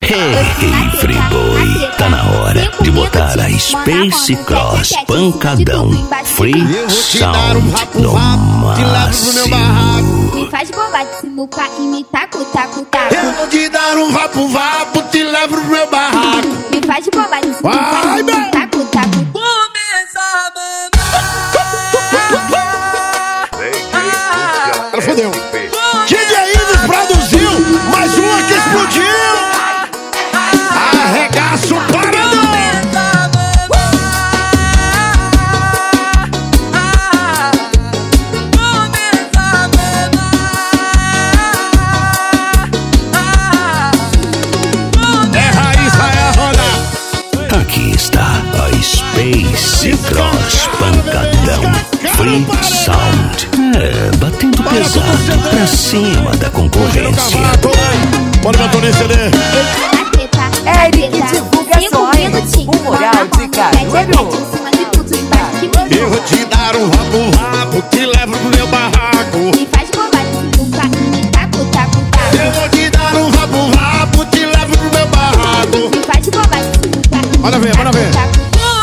Hey, Friboi, tá na hora de botar a Space Cross Pancadão Free Sound no máximo. Me faz bolar de sinuca e me taco, taco, taco. Eu vou te dar um vapo, te levo pro meu barraco. Me faz bolar de sinuca e me taco, taco. Começa a mandar. Ela fodeu. DJ Ives produziu, mais uma que explodiu. Arregaça o paredão. É Raíssa, é a Roda. Aqui está a Space Cross Pancadão Free Sound. Batendo pesado pra cima da concorrência. Bora, Antônio, CD. Eric divulgações, o moral de Caruaru. Eu vou te dar um vapo, te levo pro meu barraco. Me faz bolar de sinuca e me taco, taco, taco. Eu vou te dar um vapo, te levo pro meu barraco. Me faz bolar de sinuca e me Bora ver, bora ver. taco, taco.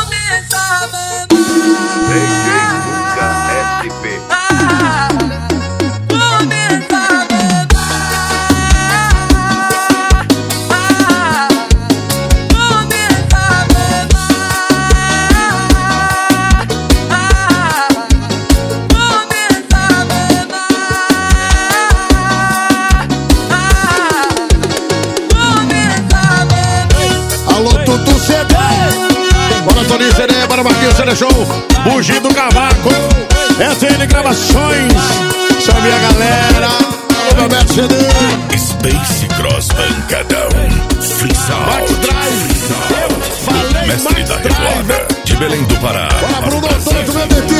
Alô, Tutu CD. Bora, Toninho CD, bora, Marquinhos CD Show. Bugir do Cavaco. SN Gravações. Chame a galera. Alô, Bebeto CD. Space Cross Pancadão Free Max Sound. Drive. Eu falei Mestre Max da Drive. Revoada de Belém do Pará. Bora pro para o doutor Brasil. do meu